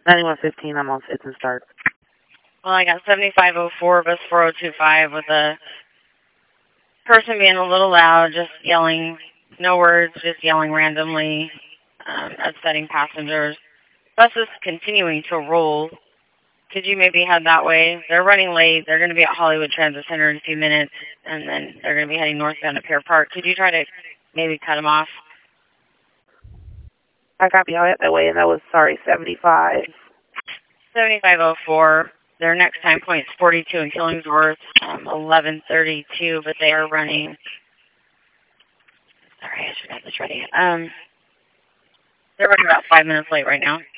9115, I'm on fits and starts. Well, I got 7504, bus 4025 with a person being a little loud, just yelling, no words, just yelling randomly, upsetting passengers. Bus is continuing to roll. Could you maybe head that way? They're running late. They're going to be at Hollywood Transit Center in a few minutes, and then they're going to be heading northbound to Pier Park. Could you try to maybe cut them off? I copy. I'll head that way, and that was, 75. 7504. Their next time point is 42 in Killingsworth, 11:32, but they are running. Sorry, I should have this ready. They're running about 5 minutes late right now.